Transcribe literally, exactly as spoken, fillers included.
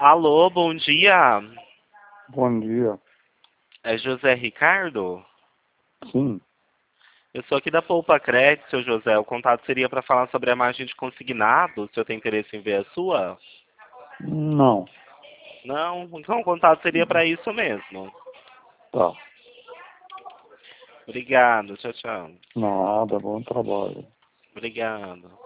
Alô, bom dia. Bom dia. É José Ricardo? Sim. Eu sou aqui da Poupa Crédito, seu José. O contato seria para falar sobre a margem de consignado. O senhor tem interesse em ver a sua? Não. Não? Então o contato seria para isso mesmo. Tá. Obrigado. Tchau, tchau. Nada, bom trabalho. Obrigado.